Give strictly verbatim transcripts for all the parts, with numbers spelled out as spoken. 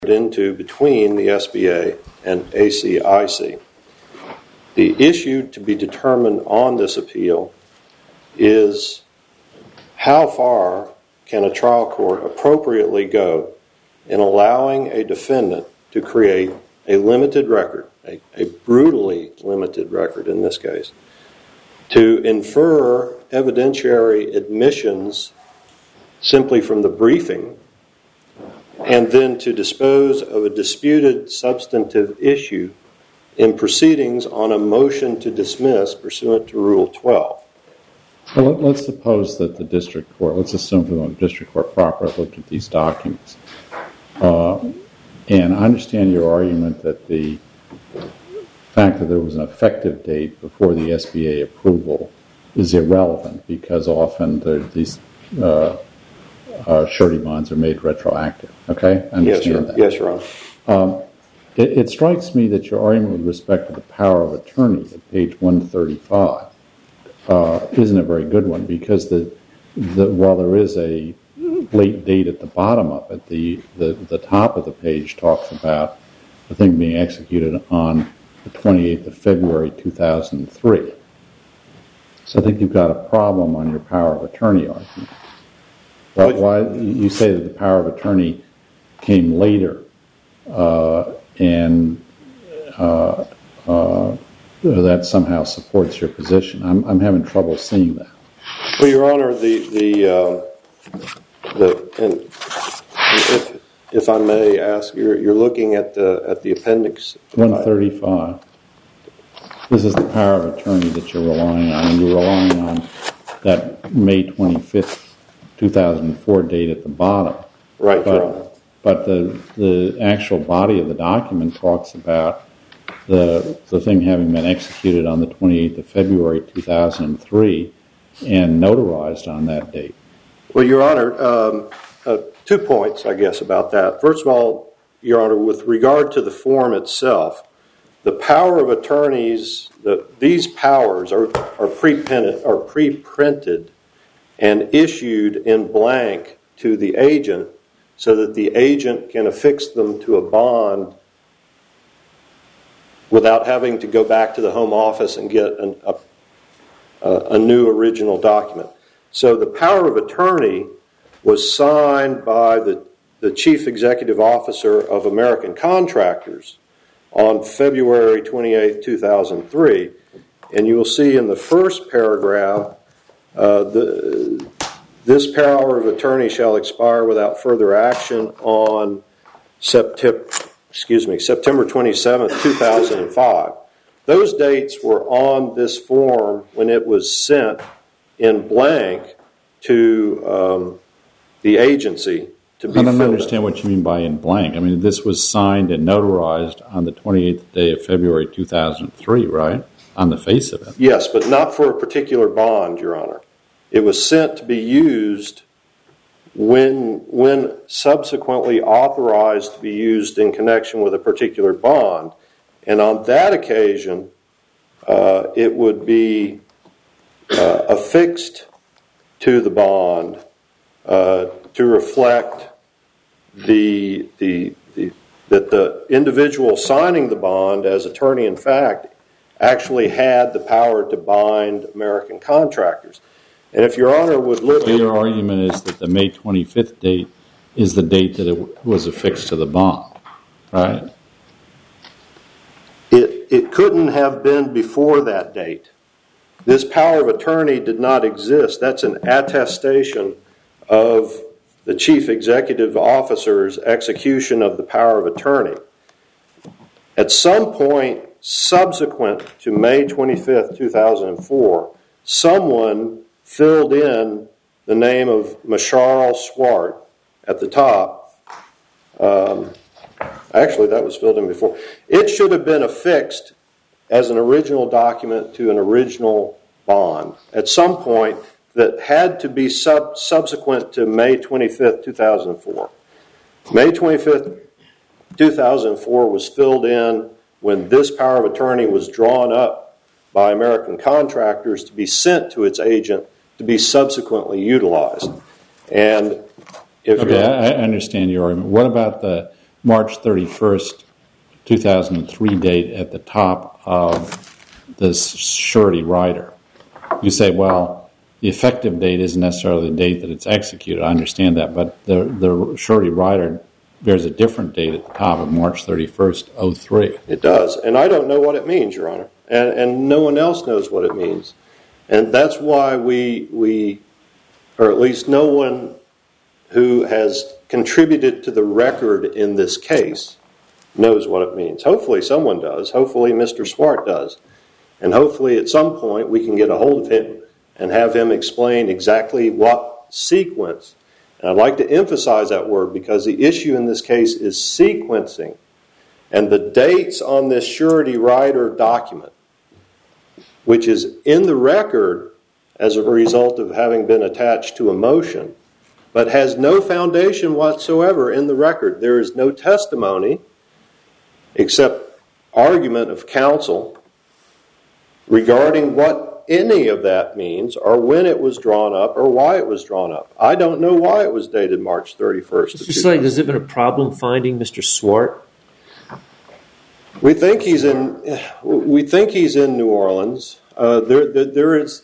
into between the S B A and A C I C. The issue to be determined on this appeal is how far can a trial court appropriately go in allowing a defendant to create a limited record, a, a brutally limited record in this case, to infer evidentiary admissions simply from the briefing, and then to dispose of a disputed substantive issue in proceedings on a motion to dismiss pursuant to Rule twelve. Well, let's suppose that the district court, let's assume that the district court properly looked at these documents. Uh, and I understand your argument that the fact that there was an effective date before the S B A approval is irrelevant because often these uh, uh, surety bonds are made retroactive. Okay? I understand yes, sir. that. Yes, Your Honor. Um, it, it strikes me that your argument with respect to the power of attorney at page one thirty-five uh, isn't a very good one because the, the while there is a late date at the bottom of it, the, the, the top of the page talks about the thing being executed on the twenty-eighth of February two thousand three. So I think you've got a problem on your power of attorney argument. Why, why you say that the power of attorney came later uh, and uh, uh, that somehow supports your position. I'm, I'm having trouble seeing that. Well, Your Honor, the the uh, the and if if I may ask, you're you're looking at the at the appendix one thirty-five. This is the power of attorney that you're relying on, and you're relying on that May twenty-fifth, two thousand four date at the bottom. Right, but, Your Honor. But the the actual body of the document talks about the the thing having been executed on the twenty-eighth of February two thousand three and notarized on that date. Well, Your Honor, um, uh, two points, I guess, about that. First of all, Your Honor, with regard to the form itself, the power of attorneys, the, these powers are, are pre-printed, are pre-printed and issued in blank to the agent so that the agent can affix them to a bond without having to go back to the home office and get an, a, a new original document. So the power of attorney was signed by the, the Chief Executive Officer of American Contractors on February twenty-eighth, two thousand three. And you will see in the first paragraph, uh, the, this power of attorney shall expire without further action on September, excuse me, September twenty-seventh, two thousand five. Those dates were on this form when it was sent in blank to um, the agency to be I don't filled understand in. what you mean by in blank. I mean, this was signed and notarized on the twenty-eighth day of February two thousand three, right? On the face of it. Yes, but not for a particular bond, Your Honor. It was sent to be used when, when subsequently authorized to be used in connection with a particular bond. And on that occasion, uh, it would be uh, affixed to the bond uh, to reflect the, the, the that the individual signing the bond as attorney in fact actually had the power to bind American Contractors. And if Your Honor would look so at... your argument is that the May twenty-fifth date is the date that it was affixed to the bond, right? It, it couldn't have been before that date. This power of attorney did not exist. That's an attestation of the Chief Executive Officer's execution of the power of attorney. At some point subsequent to May twenty-fifth, two thousand four, someone filled in the name of Masharl Swart at the top. Um, actually, that was filled in before. It should have been affixed as an original document to an original bond at some point that had to be sub- subsequent to May twenty-fifth, two thousand four. May twenty-fifth, two thousand four was filled in when this power of attorney was drawn up by American Contractors to be sent to its agent to be subsequently utilized. And if okay, I understand your argument. What about the March thirty-first, two thousand three date at the top of this surety rider. You say, well, the effective date isn't necessarily the date that it's executed. I understand that, but the, the surety rider bears a different date at the top of March thirty-first, oh three. It does, and I don't know what it means, Your Honor, and, and no one else knows what it means. And that's why we, we, or at least no one who has contributed to the record in this case knows what it means. Hopefully someone does. Hopefully Mister Swart does. And hopefully at some point we can get a hold of him and have him explain exactly what sequence. And I'd like to emphasize that word because the issue in this case is sequencing. And the dates on this surety rider document, which is in the record as a result of having been attached to a motion, but has no foundation whatsoever in the record. There is no testimony except argument of counsel regarding what any of that means or when it was drawn up or why it was drawn up. I don't know why it was dated March thirty-first. Mister Slade, has there been a problem finding Mister Swart? We think he's in. We think he's in New Orleans. Uh, there, there, there is.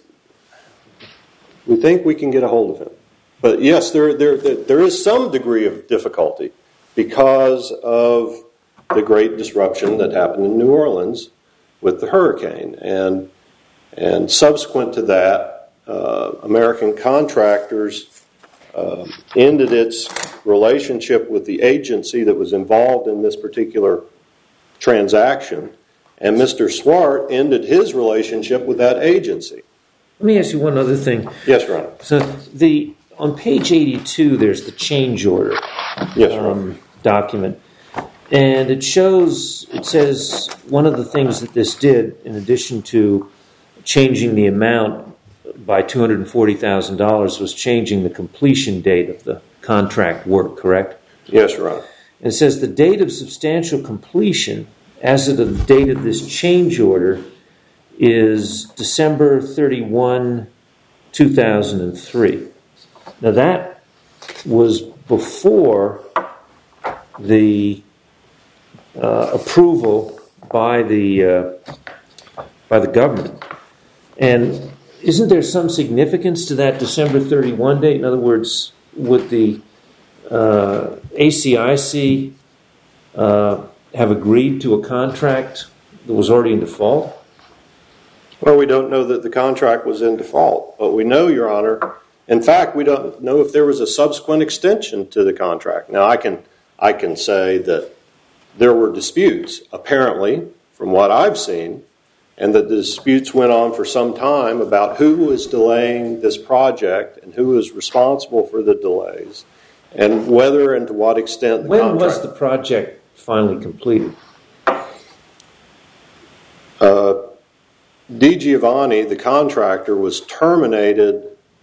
We think we can get a hold of him, but yes, there, there, there is some degree of difficulty because of the great disruption that happened in New Orleans with the hurricane, and and subsequent to that, uh, American Contractors uh, ended its relationship with the agency that was involved in this particular transaction, and Mister Swart ended his relationship with that agency. Let me ask you one other thing. Yes, Your Honor. So the on page eighty-two, there's the change order yes, Your um, Honor. document, and it shows. It says one of the things that this did, in addition to changing the amount by two hundred forty thousand dollars, was changing the completion date of the contract work. Correct? Yes, Your Honor. It says the date of substantial completion as of the date of this change order is December thirty-first, two thousand three. Now that was before the uh, approval by the uh, by the government. And isn't there some significance to that December thirty-first date? In other words, would the Uh, A C I C uh, have agreed to a contract that was already in default? Well, we don't know that the contract was in default, but we know, Your Honor, in fact, we don't know if there was a subsequent extension to the contract. Now, I can I can say that there were disputes, apparently, from what I've seen, and that the disputes went on for some time about who was delaying this project and who was responsible for the delays, and whether and to what extent the when contract... was the project finally completed? Uh, Di Giovanni, the contractor, was terminated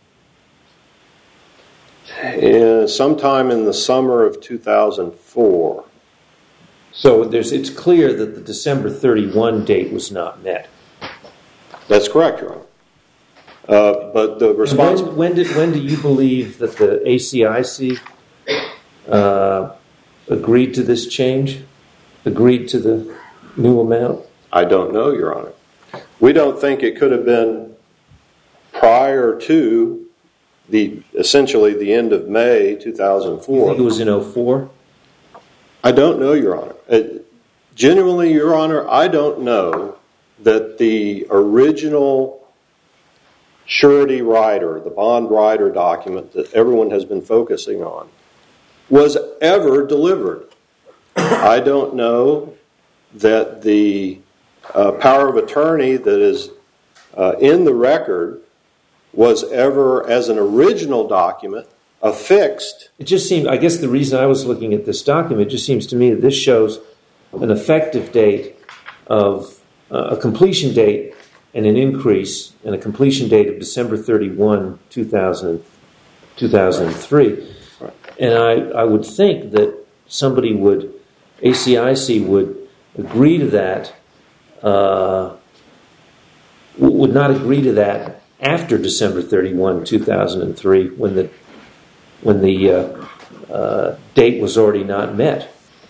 in, sometime in the summer of two thousand four. So there's, it's clear that the December thirty-first date was not met. That's correct, Your Honor. Uh, but the response... When, when, did, when do you believe that the A C I C uh, agreed to this change? Agreed to the new amount? I don't know, Your Honor. We don't think it could have been prior to the essentially the end of May two thousand four. You think it was in oh four? I don't know, Your Honor. It, genuinely, Your Honor, I don't know that the original surety rider, the bond rider document that everyone has been focusing on, was ever delivered. I don't know that the uh, power of attorney that is uh, in the record was ever, as an original document, affixed. It just seemed, I guess the reason I was looking at this document, it just seems to me that this shows an effective date of uh, a completion date and an increase, and a completion date of December thirty-first, two thousand, two thousand three. Right. And I, I would think that somebody would, A C I C would agree to that, uh, would not agree to that after December thirty-first, two thousand three, when the when the uh, uh, date was already not met.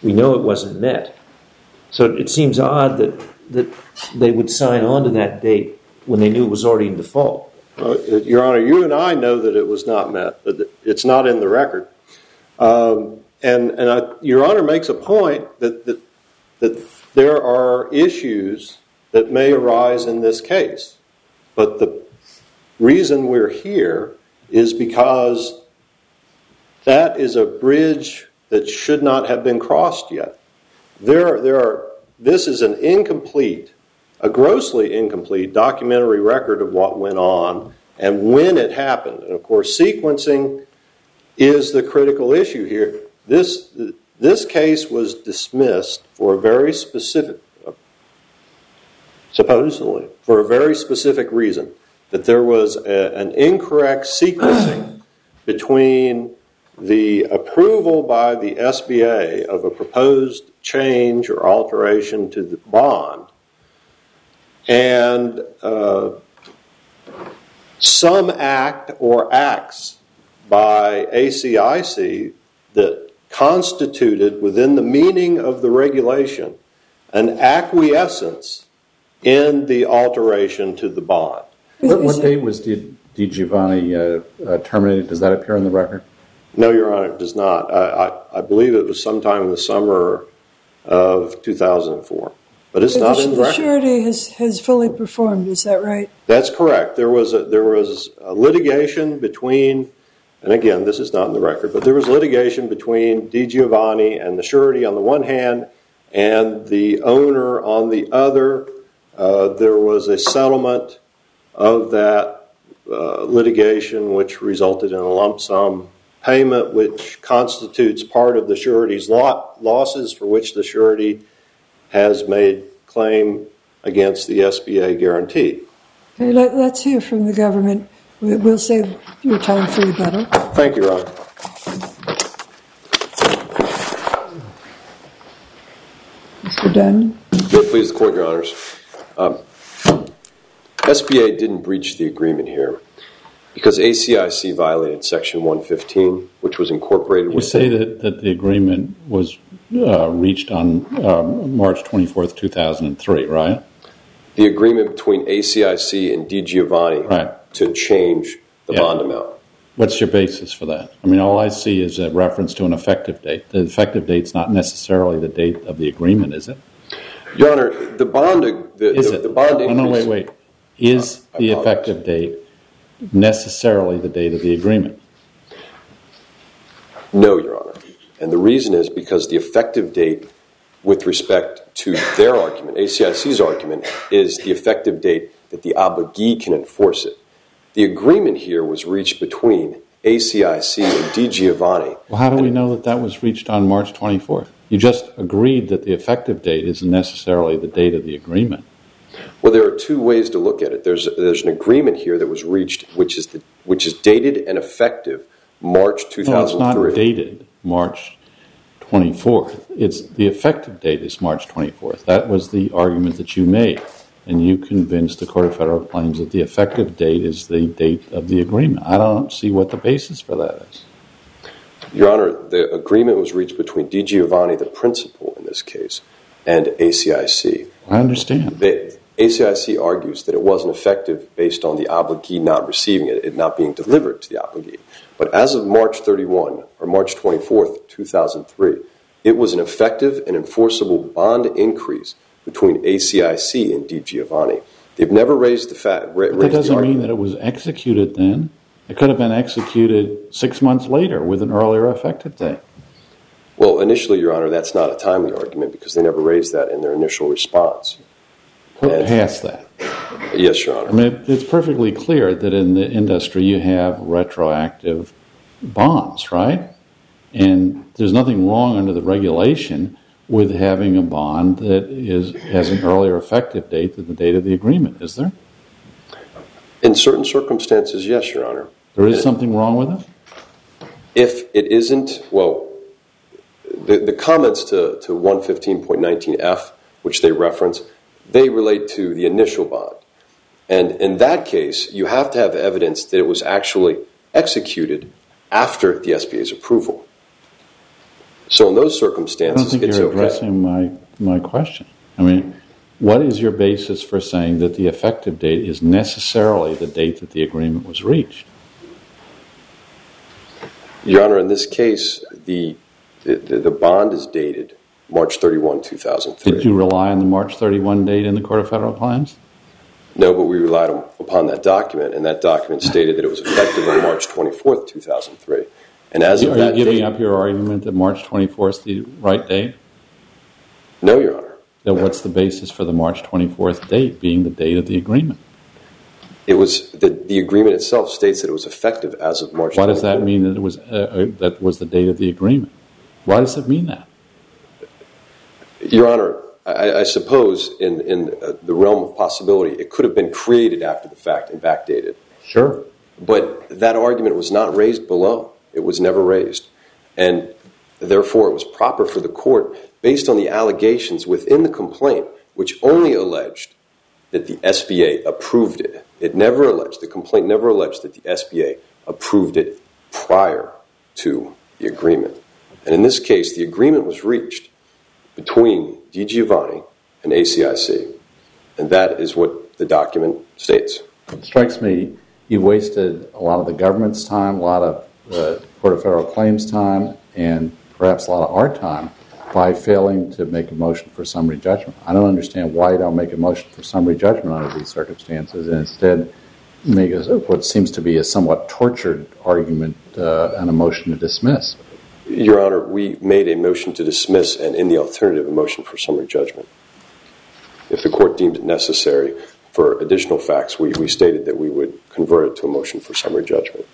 we know it wasn't met. So it seems odd that, that they would sign on to that date when they knew it was already in default. Uh, Your Honor, you and I know that it was not met. But it's not in the record. Um, and and I, Your Honor makes a point that, that that there are issues that may arise in this case. But the reason we're here is because that is a bridge that should not have been crossed yet. There, there are. This is an incomplete, a grossly incomplete documentary record of what went on and when it happened. And of course, sequencing is the critical issue here. This this case was dismissed for a very specific, supposedly for a very specific reason, that there was a, an incorrect sequencing between the approval by the S B A of a proposed change or alteration to the bond and uh, some act or acts by A C I C that constituted, within the meaning of the regulation, an acquiescence in the alteration to the bond. What, what date was Di, Di Giovanni uh, uh, terminated? Does that appear in the record? No, Your Honor, it does not. I, I, I believe it was sometime in the summer of two thousand four. But it's not in the record. The surety has, has fully performed, is that right? That's correct. There was a, there was a litigation between, and again, this is not in the record, but there was litigation between Di Giovanni and the surety on the one hand and the owner on the other. Uh, there was a settlement of that uh, litigation which resulted in a lump sum payment which constitutes part of the surety's lot, losses for which the surety has made claim against the S B A guarantee. Okay, let, let's hear from the government. We, we'll save your time for rebuttal. Thank you, Your Honor. Mister Dunn. May it please the Court, Your Honors. Um, S B A didn't breach the agreement here because A C I C violated Section one fifteen, which was incorporated with... You say that, that the agreement was uh, reached on um, March twenty-fourth, two thousand three, right? The agreement between A C I C and Di Giovanni right. to change the yeah. bond amount. What's your basis for that? I mean, all I see is a reference to an effective date. The effective date's not necessarily the date of the agreement, is it? Your Honor, the bond... The, is the, it? The bond increase... No, no, wait, wait. Is uh, the effective date necessarily the date of the agreement? No, Your Honor. And the reason is because the effective date with respect to their argument, A C I C's argument, is the effective date that the obligee can enforce it. The agreement here was reached between A C I C and Di Giovanni. Well, how do we know that that was reached on March twenty-fourth? You just agreed that the effective date isn't necessarily the date of the agreement. Well, there are two ways to look at it. There's there's an agreement here that was reached, which is the which is dated and effective March two thousand three. No, it's not dated March twenty-fourth. It's the effective date is March twenty-fourth. That was the argument that you made, and you convinced the Court of Federal Claims that the effective date is the date of the agreement. I don't see what the basis for that is. Your Honor, the agreement was reached between Di Giovanni, the principal in this case, and A C I C. I understand. They, A C I C argues that it wasn't effective based on the obligee not receiving it, it not being delivered to the obligee. But as of March thirty-first, or March twenty-fourth, two thousand three, it was an effective and enforceable bond increase between A C I C and Di Giovanni. They've never raised the fact. Ra- but that doesn't mean that it was executed then. It could have been executed six months later with an earlier effective date. Well, initially, Your Honor, that's not a timely argument because they never raised that in their initial response. Put and, past that. Yes, Your Honor. I mean, it's perfectly clear that in the industry you have retroactive bonds, right? And there's nothing wrong under the regulation with having a bond that is has an earlier effective date than the date of the agreement, is there? In certain circumstances, yes, Your Honor. There is something wrong with it? If it isn't, well, the, the comments to, to one fifteen point nineteen F, which they reference, they relate to the initial bond. And in that case, you have to have evidence that it was actually executed after the S B A's approval. So in those I circumstances, don't think it's you're okay. addressing my, my question. I mean, what is your basis for saying that the effective date is necessarily the date that the agreement was reached? Your Honor, in this case, the the, the bond is dated March thirty-first, two thousand three. Did you rely on the March thirty-first date in the Court of Federal Claims? No, but we relied on, upon that document, and that document stated that it was effective on March twenty-fourth, two thousand three. And as of Are that you giving date, up your argument that March twenty-fourth is the right date? No, Your Honor. Then what's the basis for the March twenty-fourth date being the date of the agreement? It was the, the agreement itself states that it was effective as of March Why twenty-fourth. does that mean that it was uh, uh, that was the date of the agreement? Why does it mean that? Your Honor, I, I suppose in, in uh, the realm of possibility, it could have been created after the fact and backdated. Sure. But that argument was not raised below. It was never raised. And therefore, it was proper for the court, based on the allegations within the complaint, which only alleged that the S B A approved it. It never alleged, the complaint never alleged that the S B A approved it prior to the agreement. And in this case, the agreement was reached between DiGiovanni and A C I C. And that is what the document states. It strikes me you've wasted a lot of the government's time, a lot of the Court of Federal Claims time, and perhaps a lot of our time by failing to make a motion for summary judgment. I don't understand why you don't make a motion for summary judgment under these circumstances and instead make a, what seems to be a somewhat tortured argument uh, and a motion to dismiss. Your Honor, we made a motion to dismiss and in the alternative a motion for summary judgment. If the court deemed it necessary for additional facts, we, we stated that we would convert it to a motion for summary judgment.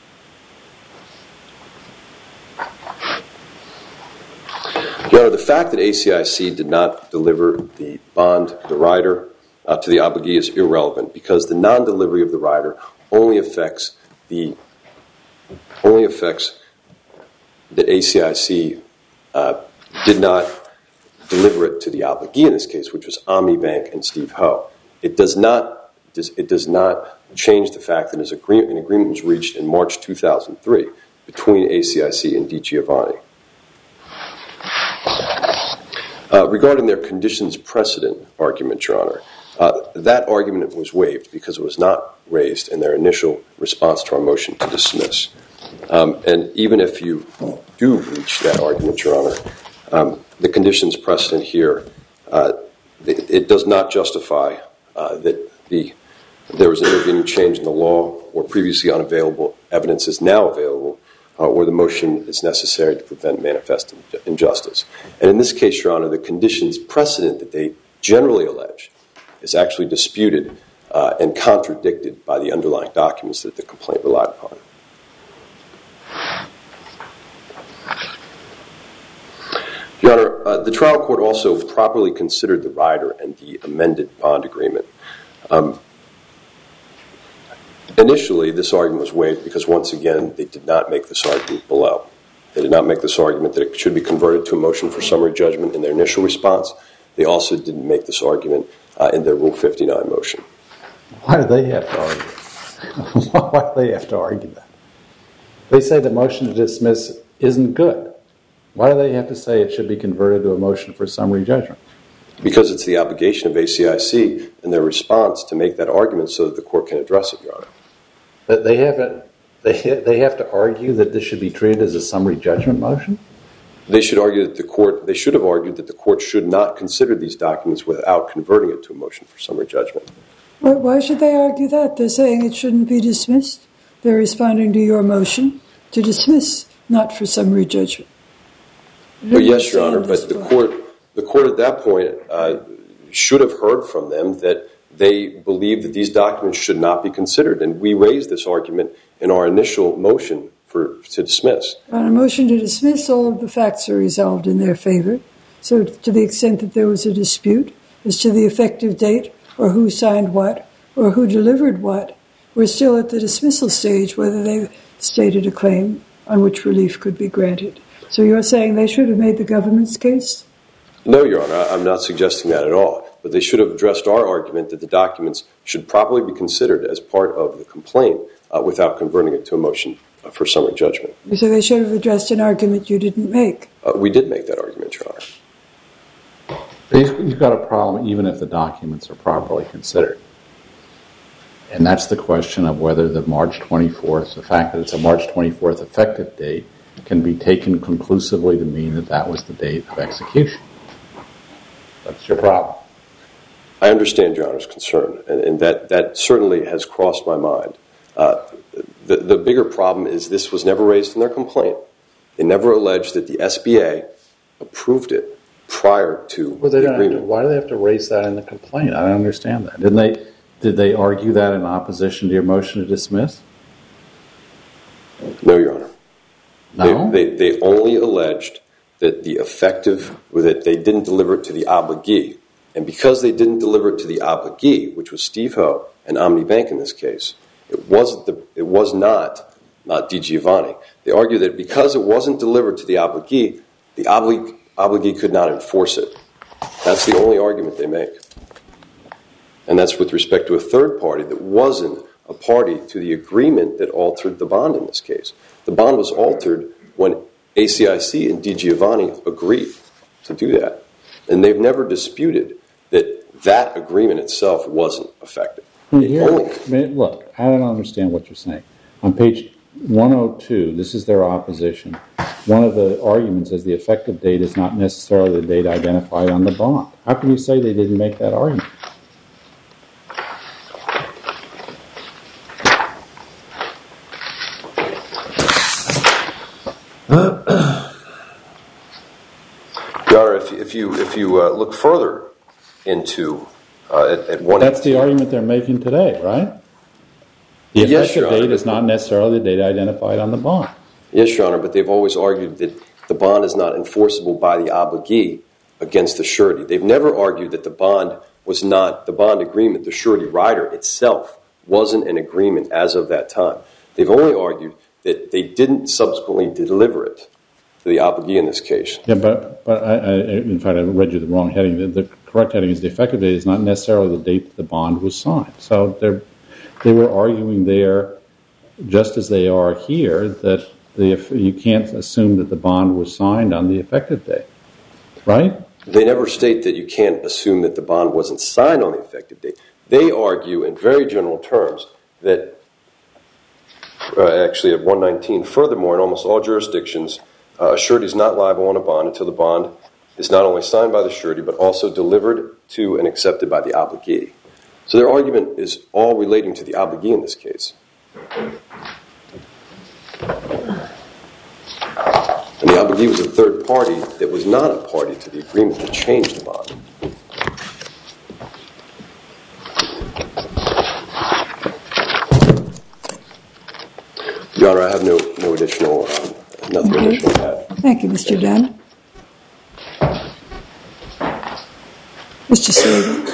Your Honor, the fact that A C I C did not deliver the bond, the rider, uh, to the obligee is irrelevant because the non-delivery of the rider only affects the only affects that A C I C uh, did not deliver it to the obligee in this case, which was Omni Bank and Steve Ho. It does not it does not change the fact that an agreement was reached in March two thousand three between A C I C and DiGiovanni. Uh, regarding their conditions precedent argument, Your Honor, uh, that argument was waived because it was not raised in their initial response to our motion to dismiss. Um, and even if you do reach that argument, Your Honor, um, the conditions precedent here, uh, it, it does not justify uh, that the there was an intervening change in the law or previously unavailable evidence is now available, uh, or the motion is necessary to prevent manifest injustice. And in this case, Your Honor, the conditions precedent that they generally allege is actually disputed uh, and contradicted by the underlying documents that the complaint relied upon. Your Honor, uh, the trial court also properly considered the rider and the amended bond agreement. Um, initially, this argument was waived because, once again, they did not make this argument below. They did not make this argument that it should be converted to a motion for summary judgment in their initial response. They also didn't make this argument uh, in their Rule fifty-nine motion. Why do they have to argue? Why do they have to argue that? They say the motion to dismiss isn't good. Why do they have to say it should be converted to a motion for summary judgment? Because it's the obligation of A C I C in their response to make that argument so that the court can address it, Your Honor. But they haven't. They they have to argue that this should be treated as a summary judgment motion? They should argue that the court. They should have argued that the court should not consider these documents without converting it to a motion for summary judgment. Why, why should they argue that? They're saying it shouldn't be dismissed. They're responding to your motion to dismiss, not for summary judgment. Well, yes, Your Honor, but the court, the court at that point uh, should have heard from them that they believe that these documents should not be considered, and we raised this argument in our initial motion for to dismiss. On a motion to dismiss, all of the facts are resolved in their favor. So to the extent that there was a dispute as to the effective date or who signed what or who delivered what, we're still at the dismissal stage whether they stated a claim on which relief could be granted. So you're saying they should have made the government's case? No, Your Honor, I'm not suggesting that at all. But they should have addressed our argument that the documents should properly be considered as part of the complaint uh, without converting it to a motion uh, for summary judgment. So they should have addressed an argument you didn't make, Uh, we did make that argument, Your Honor. You've got a problem even if the documents are properly considered. And that's the question of whether the March twenty-fourth, the fact that it's a March twenty-fourth effective date, can be taken conclusively to mean that that was the date of execution. That's your problem. I understand Your Honor's concern, and, and that, that certainly has crossed my mind. Uh, the, the bigger problem is this was never raised in their complaint. They never alleged that the S B A approved it prior to well, they the don't agreement. Have to, why do they have to raise that in the complaint? I don't understand that. Didn't they? Did they argue that in opposition to your motion to dismiss? No, Your Honor. No? They, they, they only alleged that the effective, that they didn't deliver it to the obligee. And because they didn't deliver it to the obligee, which was Steve Ho and OmniBank in this case, it wasn't the, it was not, not DiGiovanni. They argued that because it wasn't delivered to the obligee, the oblig, obligee could not enforce it. That's the only argument they make. And that's with respect to a third party that wasn't a party to the agreement that altered the bond in this case. The bond was altered when A C I C and DiGiovanni agreed to do that. And they've never disputed that that agreement itself wasn't effective. Here, Only, look, I don't understand what you're saying. On page one oh two, this is their opposition. One of the arguments is the effective date is not necessarily the date identified on the bond. How can you say they didn't make that argument? Your Honor, if, if you if you uh, look further into uh, at, at one, that's the argument they're making today, right? The yes, effective Your Honor, date is not necessarily the date identified on the bond. Yes, Your Honor, but they've always argued that the bond is not enforceable by the obligee against the surety. They've never argued that the bond was not the bond agreement. The surety rider itself wasn't an agreement as of that time. They've only argued that they didn't subsequently deliver it to the obligee in this case. Yeah, but but I, I, in fact, I read you the wrong heading. The, the correct heading is the effective date is not necessarily the date that the bond was signed. So they're they were arguing there, just as they are here, that the you can't assume that the bond was signed on the effective date, right? They never state that you can't assume that the bond wasn't signed on the effective date. They argue in very general terms that, uh, actually at one nineteen, furthermore, in almost all jurisdictions, uh, a surety is not liable on a bond until the bond is not only signed by the surety, but also delivered to and accepted by the obligee. So their argument is all relating to the obligee in this case. And the obligee was a third party that was not a party to the agreement that changed the bond. Your Honor, I have no, no additional, um, nothing Okay. additional to add. Thank you, Mister Dunn. Mister Slater.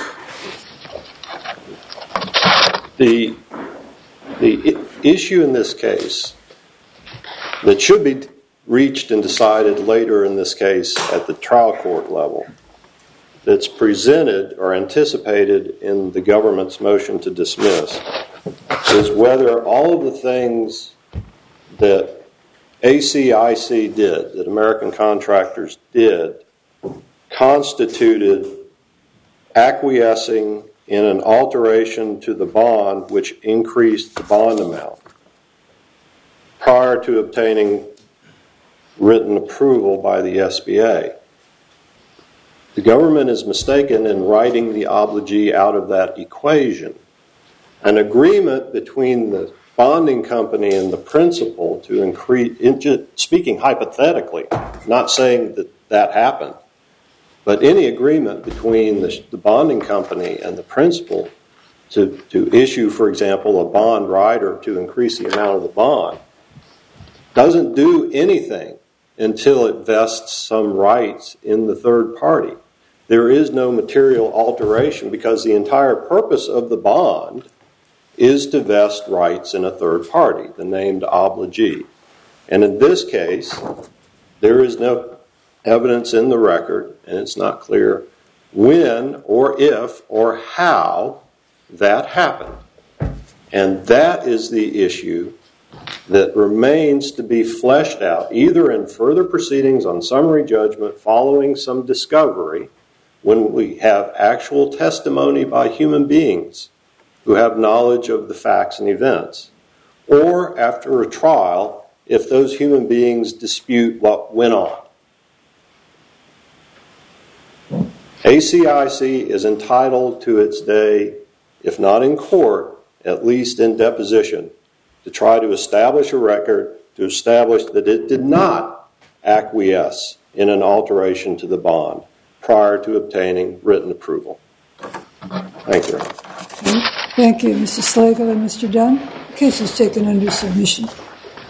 The, the i- issue in this case that should be reached and decided later in this case at the trial court level, that's presented or anticipated in the government's motion to dismiss, is whether all of the things that A C I C did, that American Contractors did, constituted acquiescing in an alteration to the bond which increased the bond amount prior to obtaining written approval by the S B A. The government is mistaken in writing the obligee out of that equation. An agreement between the bonding company and the principal to increase, speaking hypothetically, not saying that that happened, but any agreement between the, the bonding company and the principal to, to issue, for example, a bond rider to increase the amount of the bond doesn't do anything until it vests some rights in the third party. There is no material alteration because the entire purpose of the bond is to vest rights in a third party, the named obligee. And in this case, there is no evidence in the record, and it's not clear when or if or how that happened. And that is the issue that remains to be fleshed out, either in further proceedings on summary judgment following some discovery, when we have actual testimony by human beings who have knowledge of the facts and events, or after a trial if those human beings dispute what went on. A C I C is entitled to its day, if not in court, at least in deposition, to try to establish a record to establish that it did not acquiesce in an alteration to the bond prior to obtaining written approval. Thank you. Thank you, Mister Slagle and Mister Dunn. The case is taken under submission.